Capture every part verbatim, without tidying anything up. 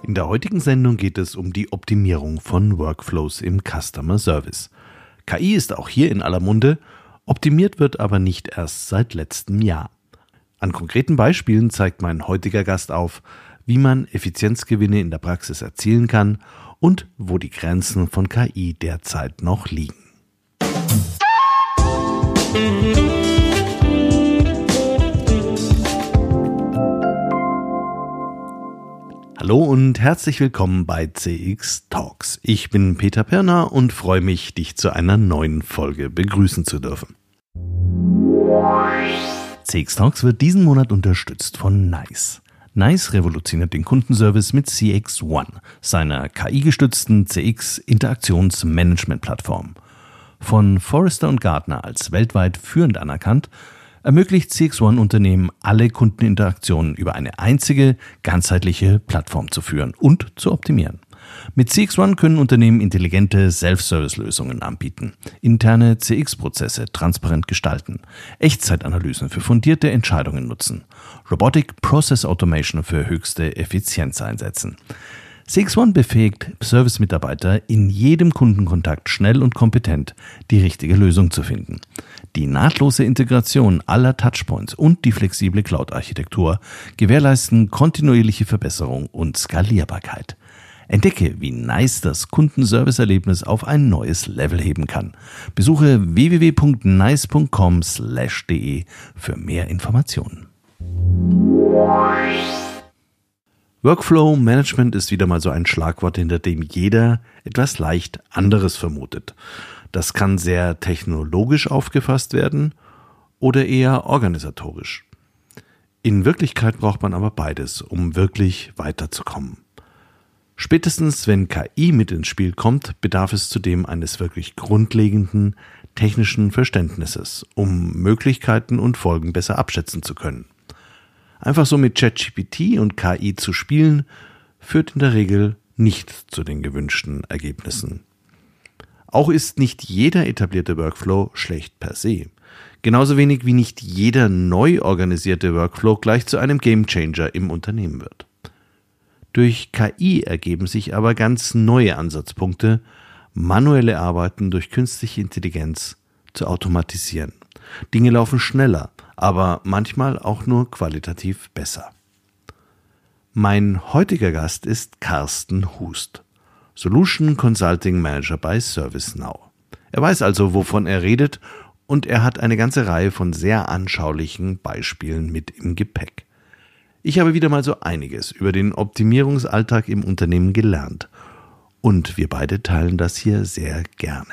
In der heutigen Sendung geht es um die Optimierung von Workflows im Customer Service. K I ist auch hier in aller Munde, optimiert wird aber nicht erst seit letztem Jahr. An konkreten Beispielen zeigt mein heutiger Gast auf, wie man Effizienzgewinne in der Praxis erzielen kann und wo die Grenzen von K I derzeit noch liegen. Hallo und herzlich willkommen bei C X Talks. Ich bin Peter Pirner und freue mich, dich zu einer neuen Folge begrüßen zu dürfen. C X Talks wird diesen Monat unterstützt von NICE. NICE revolutioniert den Kundenservice mit C X One, seiner K I-gestützten C X-Interaktionsmanagement-Plattform. Von Forrester und Gartner als weltweit führend anerkannt, ermöglicht C X One Unternehmen, alle Kundeninteraktionen über eine einzige, ganzheitliche Plattform zu führen und zu optimieren. Mit C X One können Unternehmen intelligente Self-Service-Lösungen anbieten, interne C X-Prozesse transparent gestalten, Echtzeitanalysen für fundierte Entscheidungen nutzen, Robotic Process Automation für höchste Effizienz einsetzen. C X One befähigt Service-Mitarbeiter, in jedem Kundenkontakt schnell und kompetent die richtige Lösung zu finden. Die nahtlose Integration aller Touchpoints und die flexible Cloud-Architektur gewährleisten kontinuierliche Verbesserung und Skalierbarkeit. Entdecke, wie NICE das Kundenservice-Erlebnis auf ein neues Level heben kann. Besuche w w w punkt nice punkt com slash de für mehr Informationen. Workflow Management ist wieder mal so ein Schlagwort, hinter dem jeder etwas leicht anderes vermutet. Das kann sehr technologisch aufgefasst werden oder eher organisatorisch. In Wirklichkeit braucht man aber beides, um wirklich weiterzukommen. Spätestens wenn K I mit ins Spiel kommt, bedarf es zudem eines wirklich grundlegenden technischen Verständnisses, um Möglichkeiten und Folgen besser abschätzen zu können. Einfach so mit ChatGPT und K I zu spielen, führt in der Regel nicht zu den gewünschten Ergebnissen. Auch ist nicht jeder etablierte Workflow schlecht per se. Genauso wenig wie nicht jeder neu organisierte Workflow gleich zu einem Gamechanger im Unternehmen wird. Durch K I ergeben sich aber ganz neue Ansatzpunkte, manuelle Arbeiten durch künstliche Intelligenz zu automatisieren. Dinge laufen schneller, aber manchmal auch nur qualitativ besser. Mein heutiger Gast ist Carsten Hust, Solution Consulting Manager bei ServiceNow. Er weiß also, wovon er redet, und er hat eine ganze Reihe von sehr anschaulichen Beispielen mit im Gepäck. Ich habe wieder mal so einiges über den Optimierungsalltag im Unternehmen gelernt, und wir beide teilen das hier sehr gerne.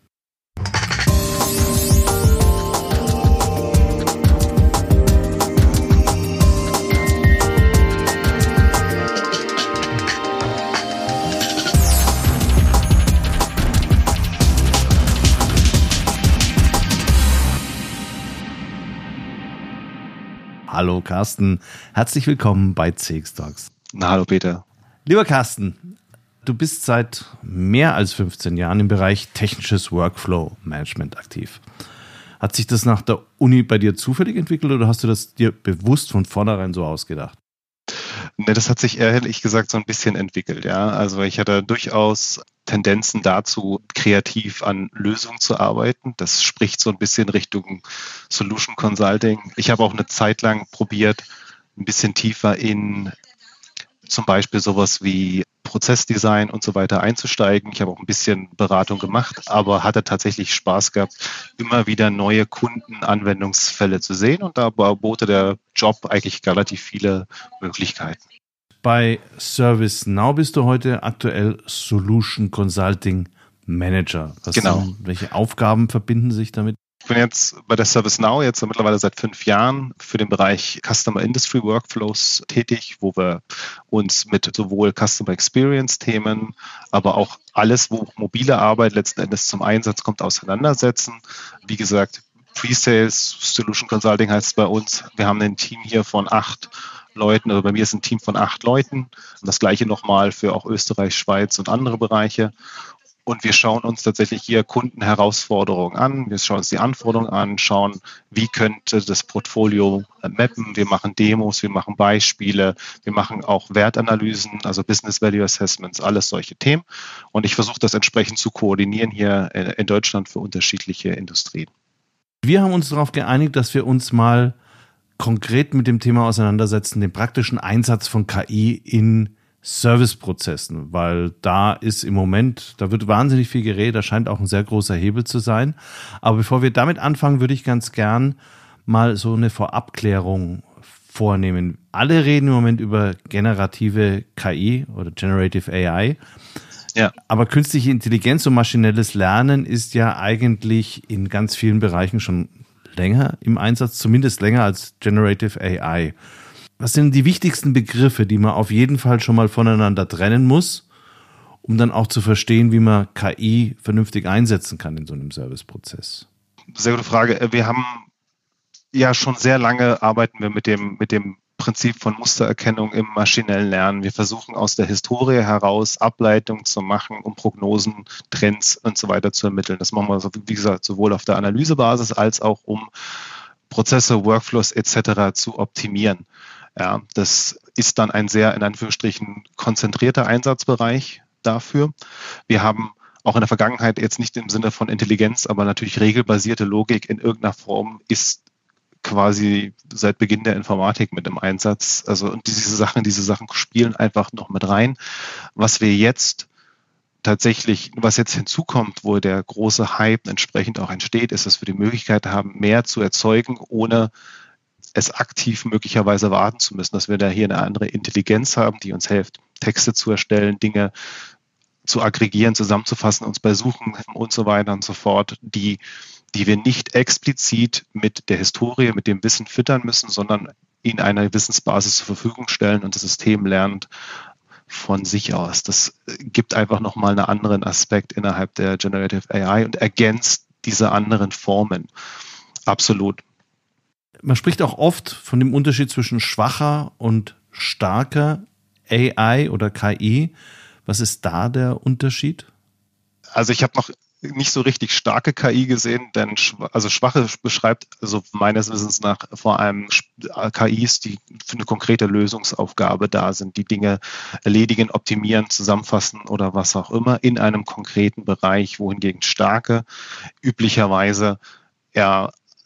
Hallo Carsten, herzlich willkommen bei C X Talks. Na, hallo Peter. Lieber Carsten, du bist seit mehr als fünfzehn Jahren im Bereich technisches Workflow-Management aktiv. Hat sich das nach der Uni bei dir zufällig entwickelt oder hast du das dir bewusst von vornherein so ausgedacht? Ne, das hat sich ehrlich gesagt so ein bisschen entwickelt, ja. Also ich hatte durchaus Tendenzen dazu, kreativ an Lösungen zu arbeiten. Das spricht so ein bisschen Richtung Solution Consulting. Ich habe auch eine Zeit lang probiert, ein bisschen tiefer in zum Beispiel sowas wie Prozessdesign und so weiter einzusteigen. Ich habe auch ein bisschen Beratung gemacht, aber hatte tatsächlich Spaß gehabt, immer wieder neue Kundenanwendungsfälle zu sehen, und da bote der Job eigentlich relativ viele Möglichkeiten. Bei ServiceNow bist du heute aktuell Solution Consulting Manager. Was genau. Sind, welche Aufgaben verbinden sich damit? Ich bin jetzt bei der ServiceNow jetzt mittlerweile seit fünf Jahren für den Bereich Customer Industry Workflows tätig, wo wir uns mit sowohl Customer Experience Themen, aber auch alles, wo mobile Arbeit letzten Endes zum Einsatz kommt, auseinandersetzen. Wie gesagt, Pre-Sales, Solution Consulting heißt es bei uns. Wir haben ein Team hier von acht Leuten, also bei mir ist ein Team von acht Leuten. Und das gleiche nochmal für auch Österreich, Schweiz und andere Bereiche. Und wir schauen uns tatsächlich hier Kundenherausforderungen an. Wir schauen uns die Anforderungen an, schauen, wie könnte das Portfolio mappen. Wir machen Demos, wir machen Beispiele, wir machen auch Wertanalysen, also Business Value Assessments, alles solche Themen. Und ich versuche das entsprechend zu koordinieren hier in Deutschland für unterschiedliche Industrien. Wir haben uns darauf geeinigt, dass wir uns mal konkret mit dem Thema auseinandersetzen, den praktischen Einsatz von K I in Serviceprozessen, weil da ist im Moment, da wird wahnsinnig viel geredet, da scheint auch ein sehr großer Hebel zu sein. Aber bevor wir damit anfangen, würde ich ganz gern mal so eine Vorabklärung vornehmen. Alle reden im Moment über generative K I oder Generative A I. Ja. Aber künstliche Intelligenz und maschinelles Lernen ist ja eigentlich in ganz vielen Bereichen schon länger im Einsatz, zumindest länger als Generative A I. Was sind die wichtigsten Begriffe, die man auf jeden Fall schon mal voneinander trennen muss, um dann auch zu verstehen, wie man K I vernünftig einsetzen kann in so einem Serviceprozess? Sehr gute Frage. Wir haben ja schon sehr lange arbeiten wir mit dem, mit dem Prinzip von Mustererkennung im maschinellen Lernen. Wir versuchen aus der Historie heraus Ableitungen zu machen, um Prognosen, Trends und so weiter zu ermitteln. Das machen wir, wie gesagt, sowohl auf der Analysebasis als auch um Prozesse, Workflows et cetera zu optimieren. Ja, das ist dann ein sehr, in Anführungsstrichen, konzentrierter Einsatzbereich dafür. Wir haben auch in der Vergangenheit jetzt nicht im Sinne von Intelligenz, aber natürlich regelbasierte Logik in irgendeiner Form ist quasi seit Beginn der Informatik mit im Einsatz. Also und diese Sachen, diese Sachen spielen einfach noch mit rein. Was wir jetzt tatsächlich, was jetzt hinzukommt, wo der große Hype entsprechend auch entsteht, ist, dass wir die Möglichkeit haben, mehr zu erzeugen, ohne es aktiv möglicherweise warten zu müssen, dass wir da hier eine andere Intelligenz haben, die uns hilft, Texte zu erstellen, Dinge zu aggregieren, zusammenzufassen, uns bei Suchen und so weiter und so fort, die, die wir nicht explizit mit der Historie, mit dem Wissen füttern müssen, sondern in einer Wissensbasis zur Verfügung stellen und das System lernt von sich aus. Das gibt einfach nochmal einen anderen Aspekt innerhalb der Generative A I und ergänzt diese anderen Formen. Absolut. Man spricht auch oft von dem Unterschied zwischen schwacher und starker A I oder K I. Was ist da der Unterschied? Also ich habe noch nicht so richtig starke K I gesehen, denn also schwache beschreibt also meines Wissens nach vor allem K Is, die für eine konkrete Lösungsaufgabe da sind, die Dinge erledigen, optimieren, zusammenfassen oder was auch immer in einem konkreten Bereich, wohingegen starke üblicherweise eher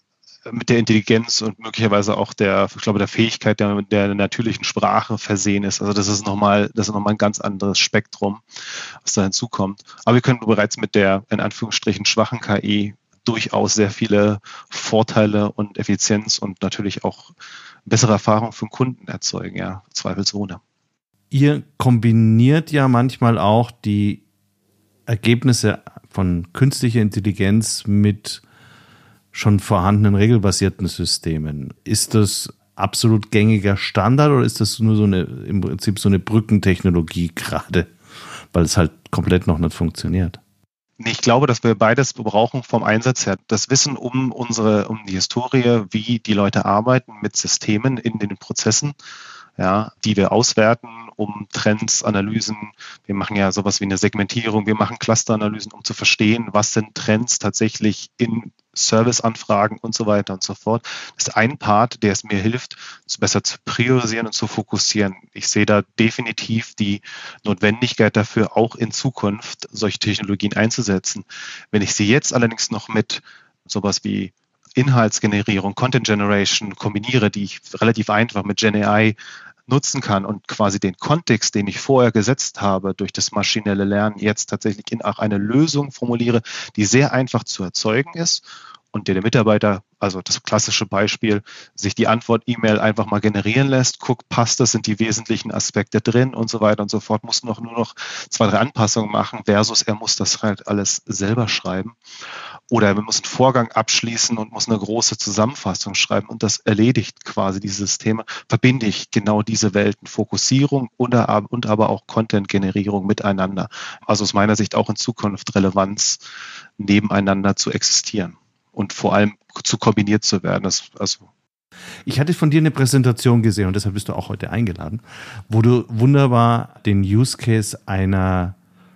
mit der Intelligenz und möglicherweise auch der, ich glaube, der Fähigkeit der, der natürlichen Sprache versehen ist. Also das ist nochmal, das ist nochmal ein ganz anderes Spektrum, was da hinzukommt. Aber wir können bereits mit der, in Anführungsstrichen, schwachen K I durchaus sehr viele Vorteile und Effizienz und natürlich auch bessere Erfahrungen für den Kunden erzeugen, ja, zweifelsohne. Ihr kombiniert ja manchmal auch die Ergebnisse von künstlicher Intelligenz mit schon vorhandenen regelbasierten Systemen. Ist das absolut gängiger Standard oder ist das nur so eine, im Prinzip so eine Brückentechnologie gerade, weil es halt komplett noch nicht funktioniert? Ich glaube, dass wir beides brauchen vom Einsatz her. Das Wissen um unsere, um die Historie, wie die Leute arbeiten mit Systemen in den Prozessen, ja, die wir auswerten, um Trends, Analysen. Wir machen ja sowas wie eine Segmentierung, wir machen Clusteranalysen, um zu verstehen, was sind Trends tatsächlich in Serviceanfragen und so weiter und so fort. Das ist ein Part, der es mir hilft, besser zu priorisieren und zu fokussieren. Ich sehe da definitiv die Notwendigkeit dafür, auch in Zukunft solche Technologien einzusetzen. Wenn ich sie jetzt allerdings noch mit sowas wie Inhaltsgenerierung, Content Generation kombiniere, die ich relativ einfach mit Gen A I nutzen kann und quasi den Kontext, den ich vorher gesetzt habe, durch das maschinelle Lernen jetzt tatsächlich in auch eine Lösung formuliere, die sehr einfach zu erzeugen ist und der, der Mitarbeiter, also das klassische Beispiel, sich die Antwort-E-Mail einfach mal generieren lässt, guckt, passt das, sind die wesentlichen Aspekte drin und so weiter und so fort, muss noch nur noch zwei, drei Anpassungen machen versus er muss das halt alles selber schreiben. Oder er muss einen Vorgang abschließen und muss eine große Zusammenfassung schreiben und das erledigt quasi dieses Thema. Verbinde ich genau diese Welten, Fokussierung und, und aber auch Content-Generierung miteinander. Also aus meiner Sicht auch in Zukunft Relevanz nebeneinander zu existieren und vor allem zu kombiniert zu werden. Das, also ich hatte von dir eine Präsentation gesehen und deshalb bist du auch heute eingeladen, wo du wunderbar den Use Case einer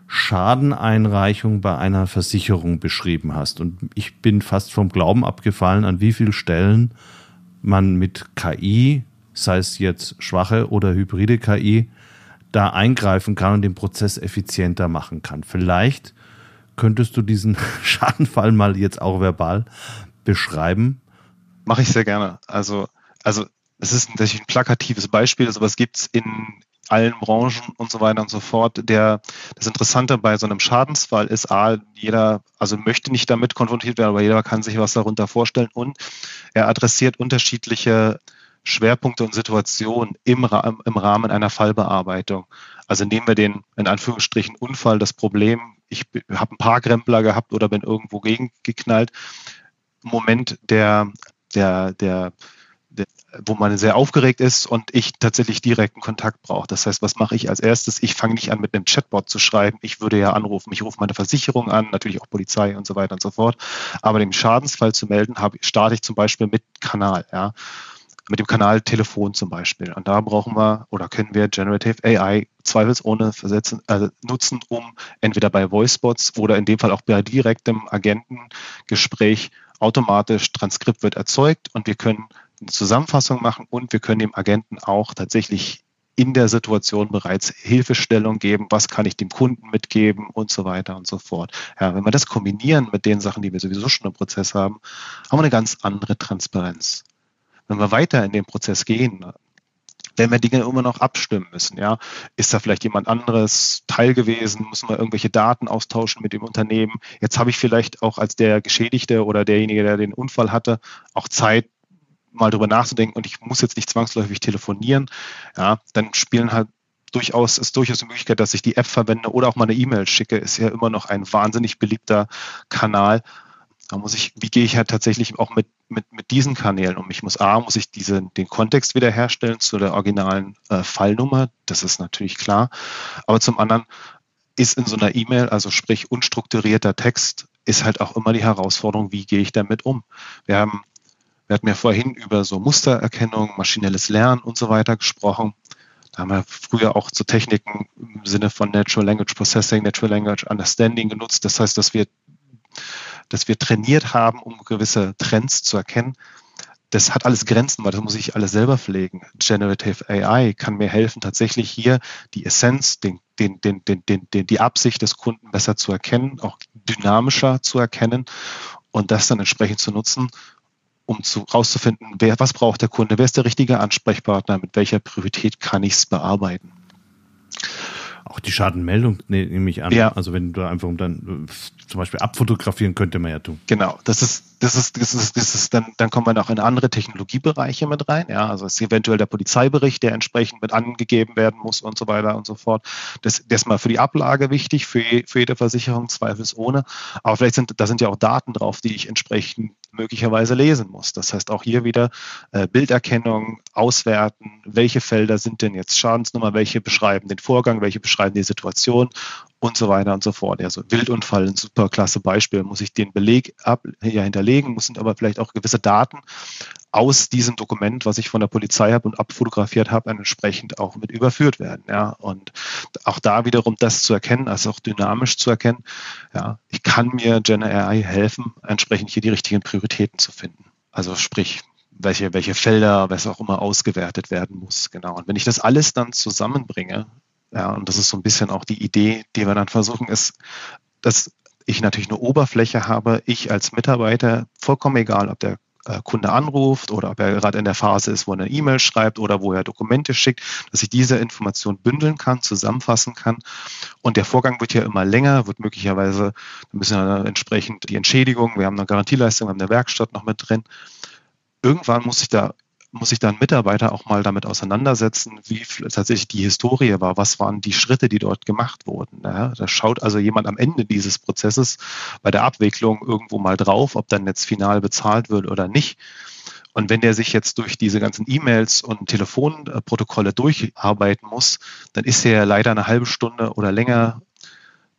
Schadeneinreichung bei einer Versicherung beschrieben hast. Und ich bin fast vom Glauben abgefallen, an wie vielen Stellen man mit K I, sei es jetzt schwache oder hybride K I, da eingreifen kann und den Prozess effizienter machen kann. Vielleicht könntest du diesen Schadenfall mal jetzt auch verbal beschreiben? Mache ich sehr gerne. Also, also es ist natürlich ein plakatives Beispiel, aber es gibt es in allen Branchen und so weiter und so fort. Der, das Interessante bei so einem Schadensfall ist, A, jeder, also möchte nicht damit konfrontiert werden, aber jeder kann sich was darunter vorstellen und er adressiert unterschiedliche Schwerpunkte und Situationen im, im Rahmen einer Fallbearbeitung. Also nehmen wir den, in Anführungsstrichen, Unfall, das Problem, ich habe einen Parkrempler gehabt oder bin irgendwo gegengeknallt. Moment der, der, der, der, wo man sehr aufgeregt ist und ich tatsächlich direkten Kontakt brauche. Das heißt, was mache ich als erstes? Ich fange nicht an, mit einem Chatbot zu schreiben. Ich würde ja anrufen. Ich rufe meine Versicherung an, natürlich auch Polizei und so weiter und so fort. Aber den Schadensfall zu melden, habe, starte ich zum Beispiel mit Kanal, ja. Mit dem Kanal Telefon zum Beispiel. Und da brauchen wir oder können wir Generative A I zweifelsohne versetzen, äh, nutzen, um entweder bei Voicebots oder in dem Fall auch bei direktem Agentengespräch automatisch Transkript wird erzeugt und wir können eine Zusammenfassung machen und wir können dem Agenten auch tatsächlich in der Situation bereits Hilfestellung geben, was kann ich dem Kunden mitgeben und so weiter und so fort. Ja, wenn wir das kombinieren mit den Sachen, die wir sowieso schon im Prozess haben, haben wir eine ganz andere Transparenz. Wenn wir weiter in den Prozess gehen, werden wir Dinge immer noch abstimmen müssen. Ja, ist da vielleicht jemand anderes Teil gewesen? Müssen wir irgendwelche Daten austauschen mit dem Unternehmen? Jetzt habe ich vielleicht auch als der Geschädigte oder derjenige, der den Unfall hatte, auch Zeit, mal drüber nachzudenken und ich muss jetzt nicht zwangsläufig telefonieren. Ja, dann spielen halt durchaus, ist durchaus eine Möglichkeit, dass ich die App verwende oder auch mal eine E-Mail schicke, ist ja immer noch ein wahnsinnig beliebter Kanal. Da muss ich, wie gehe ich halt tatsächlich auch mit, mit, mit diesen Kanälen um? Ich muss A, muss ich diese, den Kontext wiederherstellen zu der originalen äh, Fallnummer, das ist natürlich klar. Aber zum anderen ist in so einer E-Mail, also sprich unstrukturierter Text, ist halt auch immer die Herausforderung, wie gehe ich damit um? Wir haben, wir hatten ja vorhin über so Mustererkennung, maschinelles Lernen und so weiter gesprochen. Da haben wir früher auch so Techniken im Sinne von Natural Language Processing, Natural Language Understanding genutzt. Das heißt, dass wir dass wir trainiert haben, um gewisse Trends zu erkennen. Das hat alles Grenzen, weil das muss ich alles selber pflegen. Generative A I kann mir helfen, tatsächlich hier die Essenz, den, den, den, den, den, den, die Absicht des Kunden besser zu erkennen, auch dynamischer zu erkennen und das dann entsprechend zu nutzen, um zu, rauszufinden, wer, was braucht der Kunde, wer ist der richtige Ansprechpartner, mit welcher Priorität kann ich es bearbeiten. Auch die Schadenmeldung ne, nehme ich an. Ja. Also wenn du einfach dann zum Beispiel abfotografieren, könnte man ja tun. Genau, das ist, das ist, das ist, das ist dann, dann kommen wir noch in andere Technologiebereiche mit rein. Ja, also es ist eventuell der Polizeibericht, der entsprechend mit angegeben werden muss und so weiter und so fort. Das, das ist mal für die Ablage wichtig, für, für jede Versicherung zweifelsohne. Aber vielleicht sind, da sind ja auch Daten drauf, die ich entsprechend möglicherweise lesen muss. Das heißt auch hier wieder äh, Bilderkennung, auswerten, welche Felder sind denn jetzt Schadensnummer, welche beschreiben den Vorgang, welche beschreiben die Situation und so weiter und so fort. Also Wildunfall, ein super klasse Beispiel, muss ich den Beleg ab, hier hinterlegen, müssen aber vielleicht auch gewisse Daten aus diesem Dokument, was ich von der Polizei habe und abfotografiert habe, entsprechend auch mit überführt werden. Ja, und auch da wiederum das zu erkennen, also auch dynamisch zu erkennen. Ja, ich kann mir Gen A I helfen, entsprechend hier die richtigen Prioritäten zu finden. Also sprich, welche, welche Felder, was auch immer ausgewertet werden muss. Genau. Und wenn ich das alles dann zusammenbringe, ja, und das ist so ein bisschen auch die Idee, die wir dann versuchen, ist, dass ich natürlich eine Oberfläche habe, ich als Mitarbeiter, vollkommen egal, ob der Kunde anruft oder ob er gerade in der Phase ist, wo er eine E-Mail schreibt oder wo er Dokumente schickt, dass ich diese Information bündeln kann, zusammenfassen kann. Und der Vorgang wird ja immer länger, wird möglicherweise, da müssen wir entsprechend die Entschädigung, wir haben eine Garantieleistung, wir haben eine Werkstatt noch mit drin. Irgendwann muss ich da muss sich dann Mitarbeiter auch mal damit auseinandersetzen, wie tatsächlich die Historie war, was waren die Schritte, die dort gemacht wurden. Ja, da schaut also jemand am Ende dieses Prozesses bei der Abwicklung irgendwo mal drauf, ob dann jetzt final bezahlt wird oder nicht. Und wenn der sich jetzt durch diese ganzen E-Mails und Telefonprotokolle durcharbeiten muss, dann ist er leider eine halbe Stunde oder länger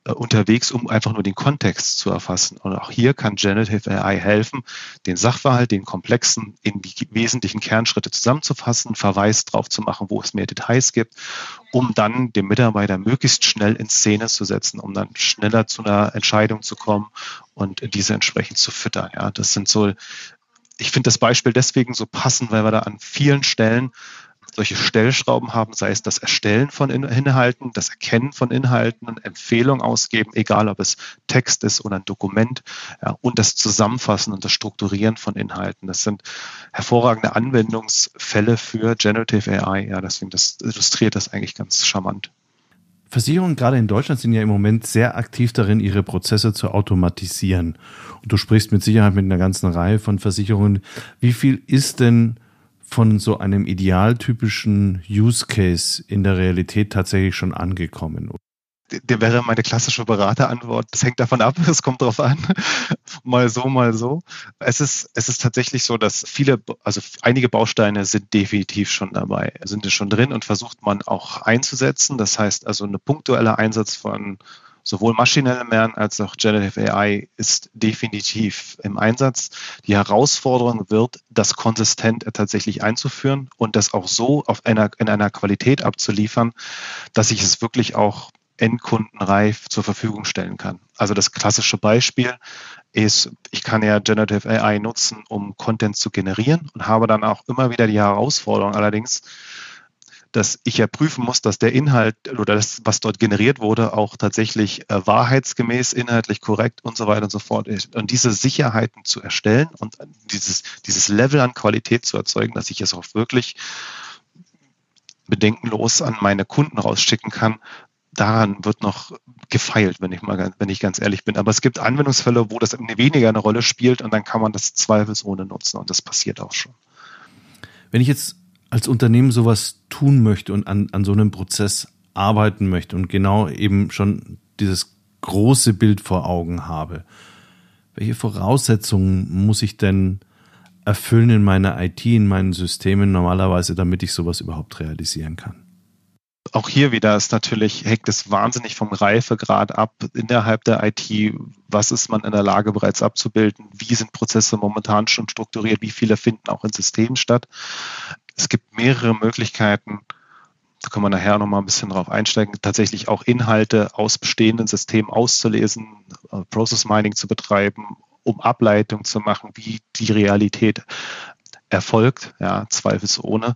äh, unterwegs, um einfach nur den Kontext zu erfassen. Und auch hier kann Generative A I helfen, den Sachverhalt, den komplexen, in die wesentlichen Kernschritte zusammenzufassen, Verweis drauf zu machen, wo es mehr Details gibt, um dann den Mitarbeiter möglichst schnell in Szene zu setzen, um dann schneller zu einer Entscheidung zu kommen und diese entsprechend zu füttern. Ja, das sind so, ich finde das Beispiel deswegen so passend, weil wir da an vielen Stellen solche Stellschrauben haben, sei es das Erstellen von Inhalten, das Erkennen von Inhalten, Empfehlungen ausgeben, egal ob es Text ist oder ein Dokument, ja, und das Zusammenfassen und das Strukturieren von Inhalten. Das sind hervorragende Anwendungsfälle für Generative A I. Ja, deswegen das illustriert das eigentlich ganz charmant. Versicherungen gerade in Deutschland sind ja im Moment sehr aktiv darin, ihre Prozesse zu automatisieren. Und du sprichst mit Sicherheit mit einer ganzen Reihe von Versicherungen. Wie viel ist denn von so einem idealtypischen Use Case in der Realität tatsächlich schon angekommen? Der wäre meine klassische Beraterantwort. Das hängt davon ab, es kommt drauf an. Mal so, mal so. Es ist, es ist tatsächlich so, dass viele, also einige Bausteine sind definitiv schon dabei, sind es schon drin und versucht man auch einzusetzen. Das heißt also, eine punktuelle Einsatz von sowohl maschinellem Lernen als auch Generative A I ist definitiv im Einsatz. Die Herausforderung wird, das konsistent tatsächlich einzuführen und das auch so auf einer, in einer Qualität abzuliefern, dass ich es wirklich auch endkundenreif zur Verfügung stellen kann. Also das klassische Beispiel ist, ich kann ja Generative A I nutzen, um Content zu generieren und habe dann auch immer wieder die Herausforderung allerdings, dass ich ja prüfen muss, dass der Inhalt oder das, was dort generiert wurde, auch tatsächlich äh, wahrheitsgemäß, inhaltlich korrekt und so weiter und so fort ist. Und diese Sicherheiten zu erstellen und dieses, dieses Level an Qualität zu erzeugen, dass ich es auch wirklich bedenkenlos an meine Kunden rausschicken kann, daran wird noch gefeilt, wenn ich mal, wenn ich ganz ehrlich bin. Aber es gibt Anwendungsfälle, wo das weniger eine Rolle spielt und dann kann man das zweifelsohne nutzen und das passiert auch schon. Wenn ich jetzt als Unternehmen sowas tun möchte und an, an so einem Prozess arbeiten möchte und genau eben schon dieses große Bild vor Augen habe, welche Voraussetzungen muss ich denn erfüllen in meiner I T, in meinen Systemen normalerweise, damit ich sowas überhaupt realisieren kann? Auch hier wieder ist natürlich, hängt es wahnsinnig vom Reifegrad ab innerhalb der I T. Was ist man in der Lage bereits abzubilden? Wie sind Prozesse momentan schon strukturiert? Wie viele finden auch in Systemen statt? Es gibt mehrere Möglichkeiten, da können wir nachher noch mal ein bisschen drauf einsteigen, tatsächlich auch Inhalte aus bestehenden Systemen auszulesen, Process Mining zu betreiben, um Ableitung zu machen, wie die Realität erfolgt, ja, zweifelsohne.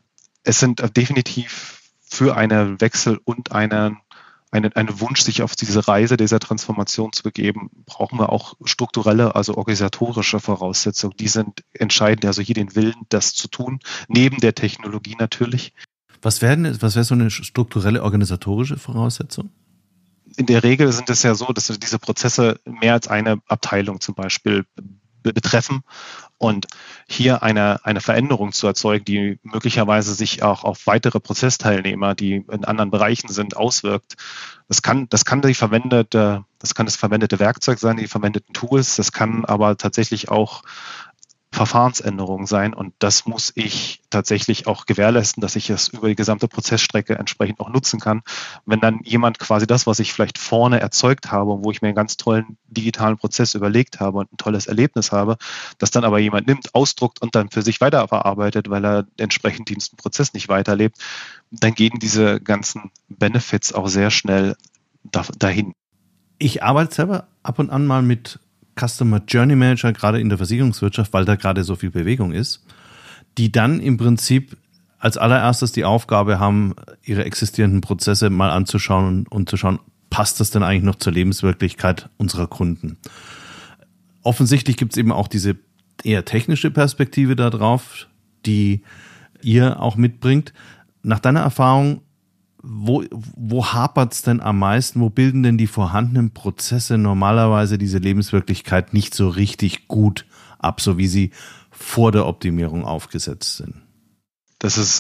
Es sind definitiv für einen Wechsel und einen, einen, einen Wunsch, sich auf diese Reise dieser Transformation zu begeben, brauchen wir auch strukturelle, also organisatorische Voraussetzungen. Die sind entscheidend, also hier den Willen, das zu tun, neben der Technologie natürlich. Was wäre was wäre so eine strukturelle, organisatorische Voraussetzung? In der Regel sind es ja so, dass diese Prozesse mehr als eine Abteilung zum Beispiel betreffen und hier eine, eine Veränderung zu erzeugen, die möglicherweise sich auch auf weitere Prozessteilnehmer, die in anderen Bereichen sind, auswirkt. Das kann, das kann die verwendete, das kann das verwendete Werkzeug sein, die verwendeten Tools, das kann aber tatsächlich auch Verfahrensänderungen sein und das muss ich tatsächlich auch gewährleisten, dass ich es über die gesamte Prozessstrecke entsprechend auch nutzen kann. Wenn dann jemand quasi das, was ich vielleicht vorne erzeugt habe, wo ich mir einen ganz tollen digitalen Prozess überlegt habe und ein tolles Erlebnis habe, das dann aber jemand nimmt, ausdruckt und dann für sich weiterverarbeitet, weil er entsprechend diesen Prozess nicht weiterlebt, dann gehen diese ganzen Benefits auch sehr schnell dahin. Ich arbeite selber ab und an mal mit Customer Journey Manager, gerade in der Versicherungswirtschaft, weil da gerade so viel Bewegung ist, die dann im Prinzip als allererstes die Aufgabe haben, ihre existierenden Prozesse mal anzuschauen und, und zu schauen, passt das denn eigentlich noch zur Lebenswirklichkeit unserer Kunden? Offensichtlich gibt es eben auch diese eher technische Perspektive da drauf, die ihr auch mitbringt. Nach deiner Erfahrung, Wo, wo hapert es denn am meisten? Wo bilden denn die vorhandenen Prozesse normalerweise diese Lebenswirklichkeit nicht so richtig gut ab, so wie sie vor der Optimierung aufgesetzt sind? Das ist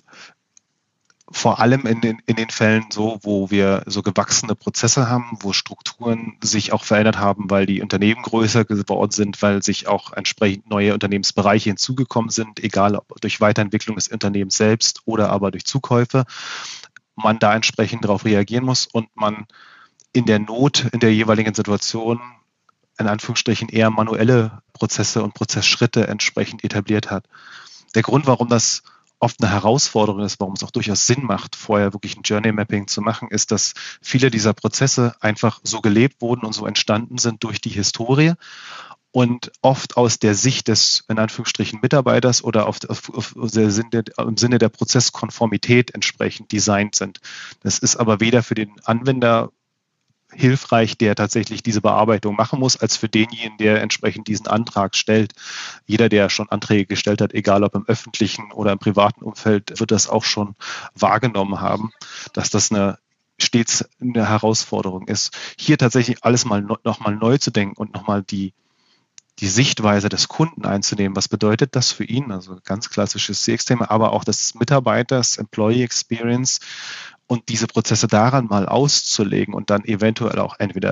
vor allem in den, in den Fällen so, wo wir so gewachsene Prozesse haben, wo Strukturen sich auch verändert haben, weil die Unternehmen größer geworden sind, weil sich auch entsprechend neue Unternehmensbereiche hinzugekommen sind, egal ob durch Weiterentwicklung des Unternehmens selbst oder aber durch Zukäufe. Man da entsprechend darauf reagieren muss und man in der Not, in der jeweiligen Situation in Anführungsstrichen eher manuelle Prozesse und Prozessschritte entsprechend etabliert hat. Der Grund, warum das oft eine Herausforderung ist, warum es auch durchaus Sinn macht, vorher wirklich ein Journey Mapping zu machen, ist, dass viele dieser Prozesse einfach so gelebt wurden und so entstanden sind durch die Historie und oft aus der Sicht des, in Anführungsstrichen, Mitarbeiters oder auf, auf, auf der Sinne, im Sinne der Prozesskonformität entsprechend designt sind. Das ist aber weder für den Anwender hilfreich, der tatsächlich diese Bearbeitung machen muss, als für denjenigen, der entsprechend diesen Antrag stellt. Jeder, der schon Anträge gestellt hat, egal ob im öffentlichen oder im privaten Umfeld, wird das auch schon wahrgenommen haben, dass das eine stets eine Herausforderung ist. Hier tatsächlich alles mal nochmal neu zu denken und nochmal die die Sichtweise des Kunden einzunehmen. Was bedeutet das für ihn? Also ganz klassisches C X-Thema, aber auch des Mitarbeiters, Employee Experience, und diese Prozesse daran mal auszulegen und dann eventuell auch entweder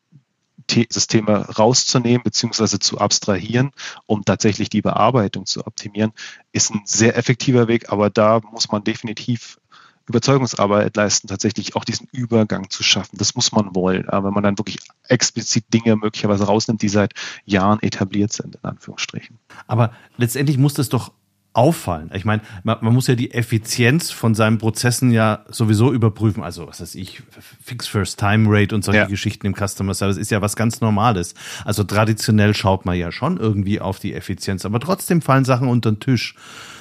Systeme rauszunehmen beziehungsweise zu abstrahieren, um tatsächlich die Bearbeitung zu optimieren, ist ein sehr effektiver Weg, aber da muss man definitiv Überzeugungsarbeit leisten, tatsächlich auch diesen Übergang zu schaffen. Das muss man wollen, wenn man dann wirklich explizit Dinge möglicherweise rausnimmt, die seit Jahren etabliert sind, in Anführungsstrichen. Aber letztendlich muss das doch auffallen. Ich meine, man, man muss ja die Effizienz von seinen Prozessen ja sowieso überprüfen. Also, was weiß ich, Fix First Time Rate und solche ja. Geschichten im Customer Service ist ja was ganz Normales. Also traditionell schaut man ja schon irgendwie auf die Effizienz, aber trotzdem fallen Sachen unter den Tisch.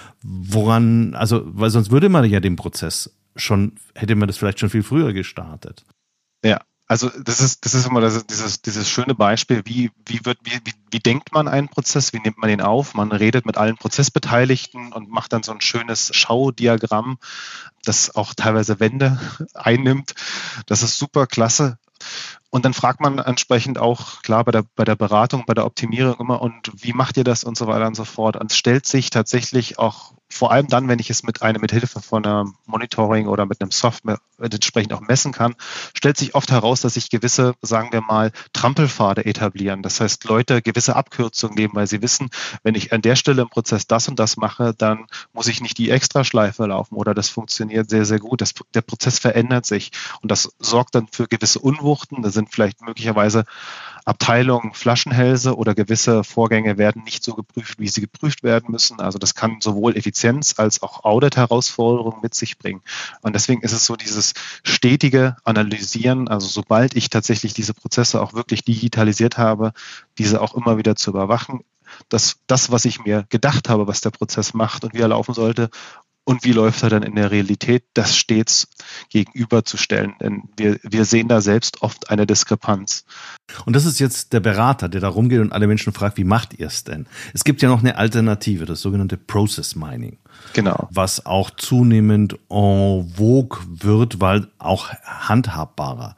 Woran, also, weil sonst würde man ja den Prozess schon, hätte man das vielleicht schon viel früher gestartet. Ja. Also das ist das ist immer das, dieses dieses schöne Beispiel, wie wie wird wie, wie wie denkt man einen Prozess, wie nimmt man ihn auf? Man redet mit allen Prozessbeteiligten und macht dann so ein schönes Schaudiagramm, das auch teilweise Wände einnimmt. Das ist super klasse. Und dann fragt man entsprechend auch, klar, bei der, bei der Beratung, bei der Optimierung immer, und wie macht ihr das und so weiter und so fort. Und es stellt sich tatsächlich auch, vor allem dann, wenn ich es mit einem, mit Hilfe von einem Monitoring oder mit einem Software entsprechend auch messen kann, stellt sich oft heraus, dass sich gewisse, sagen wir mal, Trampelpfade etablieren. Das heißt, Leute gewisse Abkürzungen geben, weil sie wissen, wenn ich an der Stelle im Prozess das und das mache, dann muss ich nicht die Extraschleife laufen oder das funktioniert sehr, sehr gut. Das, der Prozess verändert sich und das sorgt dann für gewisse Unwuchten. Das sind vielleicht möglicherweise Abteilungen, Flaschenhälse oder gewisse Vorgänge werden nicht so geprüft, wie sie geprüft werden müssen. Also das kann sowohl Effizienz als auch Audit-Herausforderungen mit sich bringen. Und deswegen ist es so dieses stetige Analysieren, also sobald ich tatsächlich diese Prozesse auch wirklich digitalisiert habe, diese auch immer wieder zu überwachen, dass das, was ich mir gedacht habe, was der Prozess macht und wie er laufen sollte, und wie läuft er dann in der Realität, das stets gegenüberzustellen. Denn wir, wir sehen da selbst oft eine Diskrepanz. Und das ist jetzt der Berater, der da rumgeht und alle Menschen fragt, wie macht ihr es denn? Es gibt ja noch eine Alternative, das sogenannte Process Mining. Genau. Was auch zunehmend en vogue wird, weil auch handhabbarer.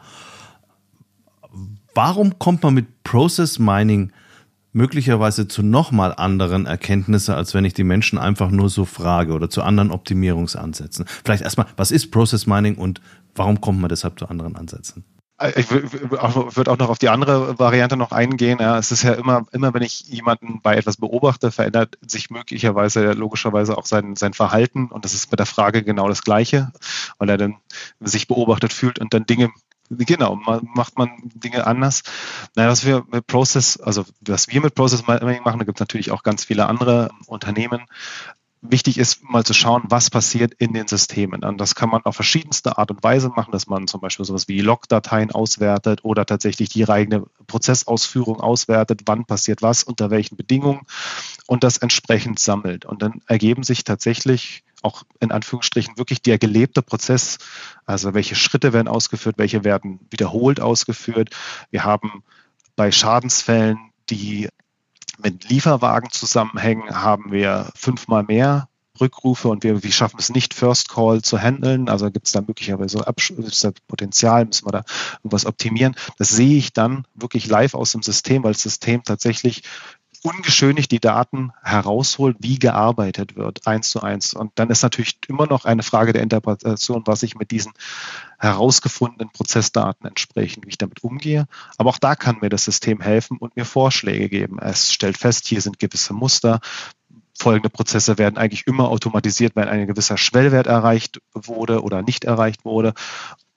Warum kommt man mit Process Mining möglicherweise zu nochmal anderen Erkenntnissen, als wenn ich die Menschen einfach nur so frage oder zu anderen Optimierungsansätzen? Vielleicht erstmal, was ist Process Mining und warum kommt man deshalb zu anderen Ansätzen? Ich würde auch noch auf die andere Variante noch eingehen. Ja, es ist ja immer, immer, wenn ich jemanden bei etwas beobachte, verändert sich möglicherweise, logischerweise auch sein, sein Verhalten. Und das ist mit der Frage genau das Gleiche, weil er dann sich beobachtet fühlt und dann Dinge Genau, macht man Dinge anders. Naja, was wir mit Process, also was wir mit Process Mining machen, da gibt es natürlich auch ganz viele andere Unternehmen. Wichtig ist mal zu schauen, was passiert in den Systemen. Und das kann man auf verschiedenste Art und Weise machen, dass man zum Beispiel sowas wie Logdateien auswertet oder tatsächlich die eigene Prozessausführung auswertet, wann passiert was, unter welchen Bedingungen und das entsprechend sammelt. Und dann ergeben sich tatsächlich auch in Anführungsstrichen wirklich der gelebte Prozess, also welche Schritte werden ausgeführt, welche werden wiederholt ausgeführt. Wir haben bei Schadensfällen, die mit Lieferwagen zusammenhängen, haben wir fünfmal mehr Rückrufe und wir, wir schaffen es nicht, First Call zu handeln. Also gibt es da möglicherweise Potenzial, müssen wir da irgendwas optimieren. Das sehe ich dann wirklich live aus dem System, weil das System tatsächlich ungeschönigt die Daten herausholt, wie gearbeitet wird, eins zu eins. Und dann ist natürlich immer noch eine Frage der Interpretation, was ich mit diesen herausgefundenen Prozessdaten entsprechend, wie ich damit umgehe. Aber auch da kann mir das System helfen und mir Vorschläge geben. Es stellt fest, hier sind gewisse Muster. Folgende Prozesse werden eigentlich immer automatisiert, wenn ein gewisser Schwellwert erreicht wurde oder nicht erreicht wurde.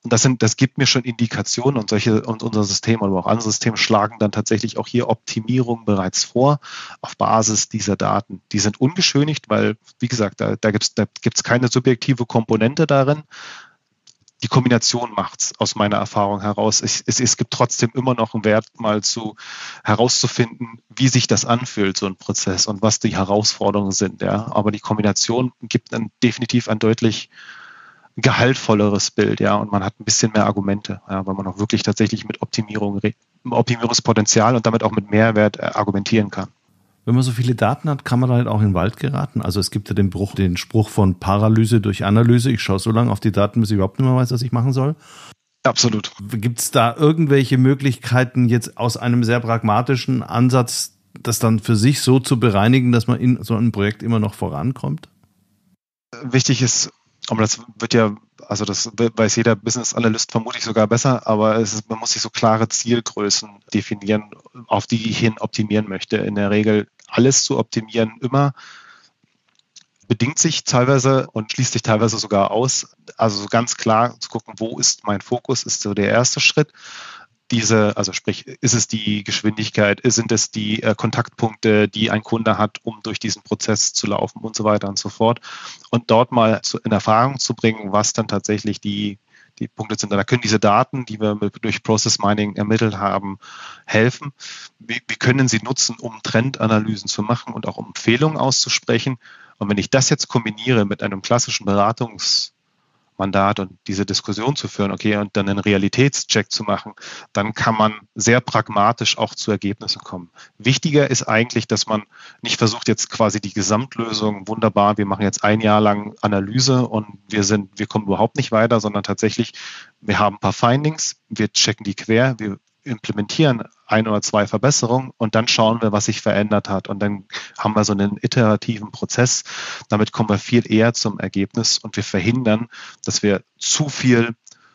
Und das sind, das gibt mir schon Indikationen und solche, und unser System, aber auch andere Systeme schlagen dann tatsächlich auch hier Optimierung bereits vor auf Basis dieser Daten. Die sind ungeschönigt, weil, wie gesagt, da, da gibt es da gibt's keine subjektive Komponente darin. Die Kombination macht's aus meiner Erfahrung heraus. Es, es, es gibt trotzdem immer noch einen Wert, mal zu herauszufinden, wie sich das anfühlt, so ein Prozess und was die Herausforderungen sind. Ja. Aber die Kombination gibt dann definitiv ein deutlich gehaltvolleres Bild, ja, und man hat ein bisschen mehr Argumente, ja, weil man auch wirklich tatsächlich mit Optimierung, Optimierungspotenzial und damit auch mit Mehrwert argumentieren kann. Wenn man so viele Daten hat, kann man halt auch in den Wald geraten. Also es gibt ja den, Bruch, den Spruch von Paralyse durch Analyse. Ich schaue so lange auf die Daten, bis ich überhaupt nicht mehr weiß, was ich machen soll. Absolut. Gibt es da irgendwelche Möglichkeiten, jetzt aus einem sehr pragmatischen Ansatz, das dann für sich so zu bereinigen, dass man in so einem Projekt immer noch vorankommt? Wichtig ist, aber das wird ja, also das weiß jeder Business Analyst vermutlich sogar besser, aber es ist, man muss sich so klare Zielgrößen definieren, auf die ich hin optimieren möchte. In der Regel alles zu optimieren immer bedingt sich teilweise und schließt sich teilweise sogar aus. Also so ganz klar zu gucken, wo ist mein Fokus, ist so der erste Schritt. Diese, also sprich, ist es die Geschwindigkeit, sind es die äh, Kontaktpunkte, die ein Kunde hat, um durch diesen Prozess zu laufen und so weiter und so fort. Und dort mal zu, in Erfahrung zu bringen, was dann tatsächlich die, die Punkte sind. Da können diese Daten, die wir mit, durch Process Mining ermittelt haben, helfen. Wir, wir können sie nutzen, um Trendanalysen zu machen und auch um Empfehlungen auszusprechen. Und wenn ich das jetzt kombiniere mit einem klassischen Beratungs Mandat und diese Diskussion zu führen, okay, und dann einen Realitätscheck zu machen, dann kann man sehr pragmatisch auch zu Ergebnissen kommen. Wichtiger ist eigentlich, dass man nicht versucht, jetzt quasi die Gesamtlösung, wunderbar, wir machen jetzt ein Jahr lang Analyse und wir sind, wir kommen überhaupt nicht weiter, sondern tatsächlich, wir haben ein paar Findings, wir checken die quer, wir implementieren ein oder zwei Verbesserungen und dann schauen wir, was sich verändert hat. Und dann haben wir so einen iterativen Prozess. Damit kommen wir viel eher zum Ergebnis und wir verhindern, dass wir zu viel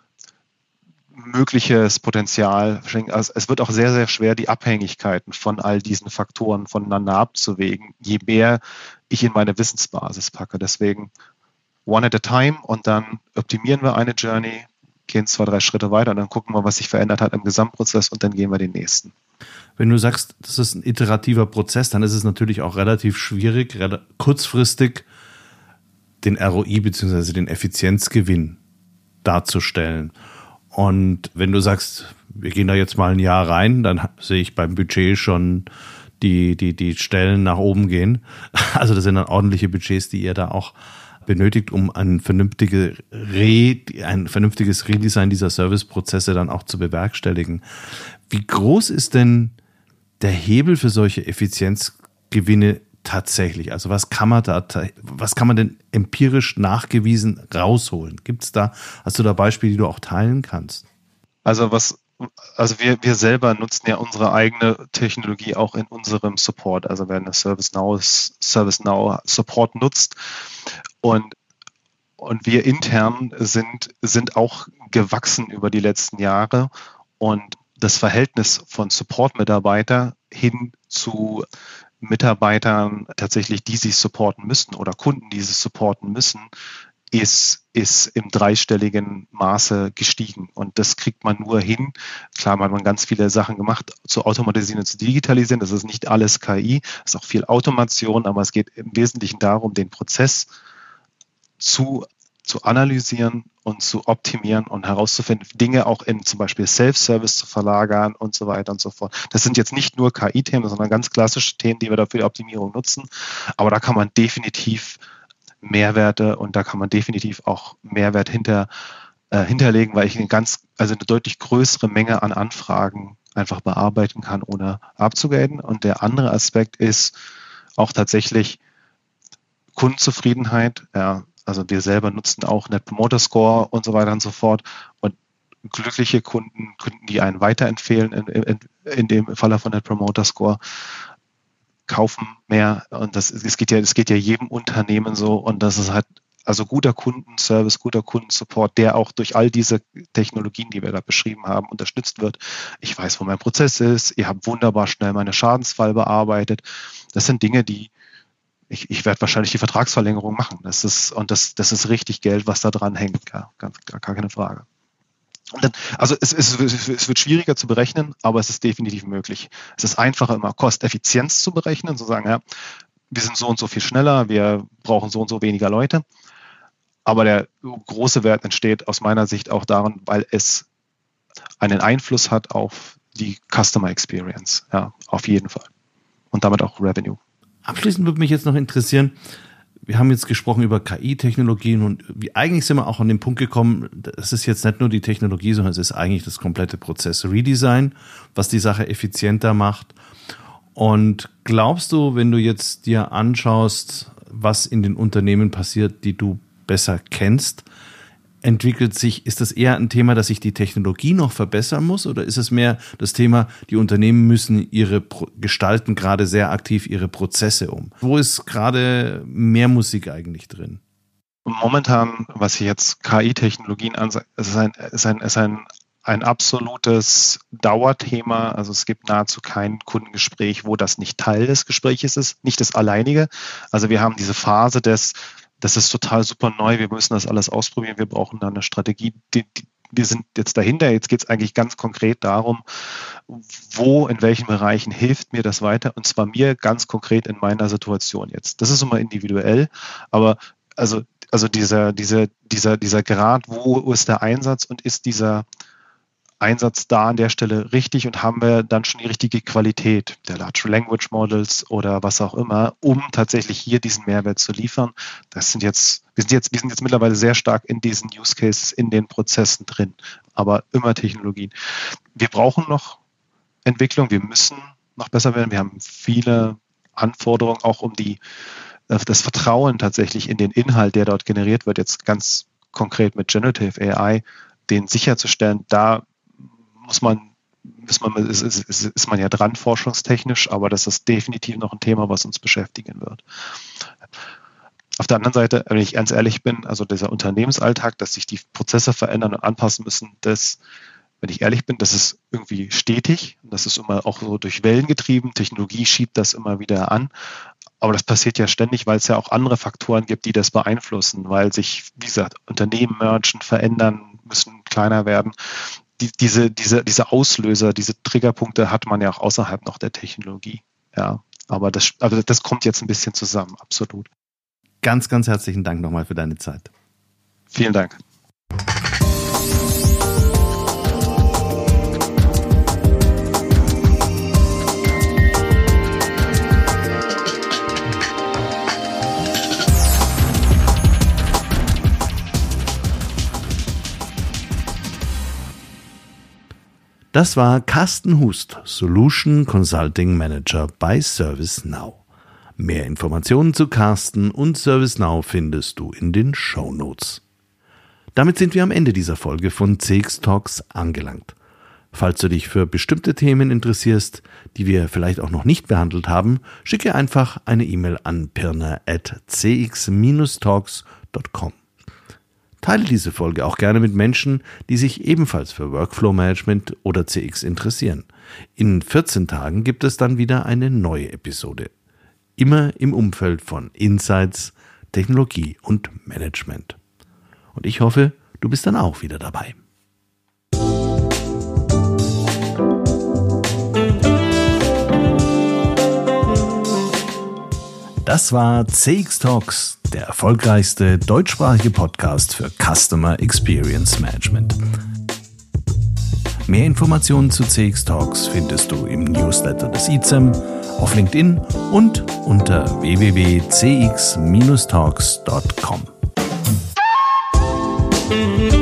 mögliches Potenzial schenken. Also es wird auch sehr, sehr schwer, die Abhängigkeiten von all diesen Faktoren voneinander abzuwägen, je mehr ich in meine Wissensbasis packe. Deswegen one at a time und dann optimieren wir eine Journey, gehen zwei, drei Schritte weiter und dann gucken wir, was sich verändert hat im Gesamtprozess und dann gehen wir den nächsten. Wenn du sagst, das ist ein iterativer Prozess, dann ist es natürlich auch relativ schwierig, kurzfristig den R O I bzw. den Effizienzgewinn darzustellen. Und wenn du sagst, wir gehen da jetzt mal ein Jahr rein, dann sehe ich beim Budget schon die, die, die Stellen nach oben gehen. Also das sind dann ordentliche Budgets, die ihr da auch benötigt, um ein, vernünftige Re, ein vernünftiges Redesign dieser Serviceprozesse dann auch zu bewerkstelligen. Wie groß ist denn der Hebel für solche Effizienzgewinne tatsächlich? Also was kann man da, was kann man denn empirisch nachgewiesen rausholen? Gibt's da, hast du da Beispiele, die du auch teilen kannst? Also was Also wir, wir selber nutzen ja unsere eigene Technologie auch in unserem Support. Also wer eine ServiceNow, ServiceNow Support nutzt und, und wir intern sind, sind auch gewachsen über die letzten Jahre und das Verhältnis von Support-Mitarbeiter hin zu Mitarbeitern tatsächlich, die sie supporten müssen oder Kunden, die sie supporten müssen, ist, ist im dreistelligen Maße gestiegen. Und das kriegt man nur hin. Klar, man hat ganz viele Sachen gemacht, zu automatisieren und zu digitalisieren. Das ist nicht alles K I, das ist auch viel Automation, aber es geht im Wesentlichen darum, den Prozess zu, zu analysieren und zu optimieren und herauszufinden, Dinge auch in zum Beispiel Self-Service zu verlagern und so weiter und so fort. Das sind jetzt nicht nur K I-Themen, sondern ganz klassische Themen, die wir dafür die Optimierung nutzen. Aber da kann man definitiv Mehrwerte und da kann man definitiv auch Mehrwert hinter, äh, hinterlegen, weil ich eine ganz, also eine deutlich größere Menge an Anfragen einfach bearbeiten kann, ohne abzugraden. Und der andere Aspekt ist auch tatsächlich Kundenzufriedenheit. Ja, also wir selber nutzen auch Net Promoter Score und so weiter und so fort. Und glückliche Kunden, Kunden, die einen weiterempfehlen, in, in, in dem Falle von Net Promoter Score, kaufen mehr. Und das, es geht ja, es geht ja jedem Unternehmen so. Und das ist halt, also guter Kundenservice, guter Kundensupport, der auch durch all diese Technologien, die wir da beschrieben haben, unterstützt wird. Ich weiß, wo mein Prozess ist. Ihr habt wunderbar schnell meine Schadensfall bearbeitet. Das sind Dinge, die ich, ich werde wahrscheinlich die Vertragsverlängerung machen. Das ist, und das, das ist richtig Geld, was da dran hängt. Ja, ganz, gar keine Frage. Dann, also es, es, es wird schwieriger zu berechnen, aber es ist definitiv möglich. Es ist einfacher, immer Kosteffizienz zu berechnen, zu sagen, ja, wir sind so und so viel schneller, wir brauchen so und so weniger Leute. Aber der große Wert entsteht aus meiner Sicht auch daran, weil es einen Einfluss hat auf die Customer Experience, ja, auf jeden Fall. Und damit auch Revenue. Abschließend würde mich jetzt noch interessieren, wir haben jetzt gesprochen über K I-Technologien und wie, eigentlich sind wir auch an den Punkt gekommen, es ist jetzt nicht nur die Technologie, sondern es ist eigentlich das komplette Prozess-Redesign, was die Sache effizienter macht. Und glaubst du, wenn du jetzt dir anschaust, was in den Unternehmen passiert, die du besser kennst, entwickelt sich, ist das eher ein Thema, dass sich die Technologie noch verbessern muss, oder ist es mehr das Thema, die Unternehmen müssen ihre Pro- gestalten gerade sehr aktiv ihre Prozesse um? Wo ist gerade mehr Musik eigentlich drin? Momentan, was hier jetzt K I-Technologien ansagt, ist ein, ist ein, ist ein, ein absolutes Dauerthema. Also es gibt nahezu kein Kundengespräch, wo das nicht Teil des Gespräches ist, nicht das alleinige. Also wir haben diese Phase des Das ist total super neu, wir müssen das alles ausprobieren, wir brauchen da eine Strategie. Die, die, wir sind jetzt dahinter, jetzt geht es eigentlich ganz konkret darum, wo, in welchen Bereichen hilft mir das weiter, und zwar mir ganz konkret in meiner Situation jetzt. Das ist immer individuell, aber also, also dieser, dieser, dieser, dieser Grad, wo ist der Einsatz und ist dieser Einsatz da an der Stelle richtig und haben wir dann schon die richtige Qualität der Large Language Models oder was auch immer, um tatsächlich hier diesen Mehrwert zu liefern. Das sind jetzt, wir sind jetzt, wir sind jetzt mittlerweile sehr stark in diesen Use Cases, in den Prozessen drin, aber immer Technologien. Wir brauchen noch Entwicklung, wir müssen noch besser werden. Wir haben viele Anforderungen auch um die, das Vertrauen tatsächlich in den Inhalt, der dort generiert wird, jetzt ganz konkret mit Generative A I, den sicherzustellen. Da muss man, ist man, ist, ist, ist man ja dran forschungstechnisch, aber das ist definitiv noch ein Thema, was uns beschäftigen wird. Auf der anderen Seite, wenn ich ganz ehrlich bin, also dieser Unternehmensalltag, dass sich die Prozesse verändern und anpassen müssen, das, wenn ich ehrlich bin, das ist irgendwie stetig. Das ist immer auch so durch Wellen getrieben. Technologie schiebt das immer wieder an. Aber das passiert ja ständig, weil es ja auch andere Faktoren gibt, die das beeinflussen, weil sich, wie gesagt, Unternehmen mergen, verändern, müssen kleiner werden. Die, diese, diese, diese Auslöser, diese Triggerpunkte hat man ja auch außerhalb noch der Technologie. Ja, aber das, also das kommt jetzt ein bisschen zusammen, absolut. Ganz, ganz herzlichen Dank nochmal für deine Zeit. Vielen Dank. Das war Carsten Hust, Solution Consulting Manager bei ServiceNow. Mehr Informationen zu Carsten und ServiceNow findest du in den Shownotes. Damit sind wir am Ende dieser Folge von C X Talks angelangt. Falls du dich für bestimmte Themen interessierst, die wir vielleicht auch noch nicht behandelt haben, schicke einfach eine E-Mail an pirna at c x dash talks dot com. Teile diese Folge auch gerne mit Menschen, die sich ebenfalls für Workflow Management oder C X interessieren. In vierzehn Tagen gibt es dann wieder eine neue Episode. Immer im Umfeld von Insights, Technologie und Management. Und ich hoffe, du bist dann auch wieder dabei. Das war C X Talks, der erfolgreichste deutschsprachige Podcast für Customer Experience Management. Mehr Informationen zu C X Talks findest du im Newsletter des I Z E M, auf LinkedIn und unter w w w punkt c x dash talks dot com.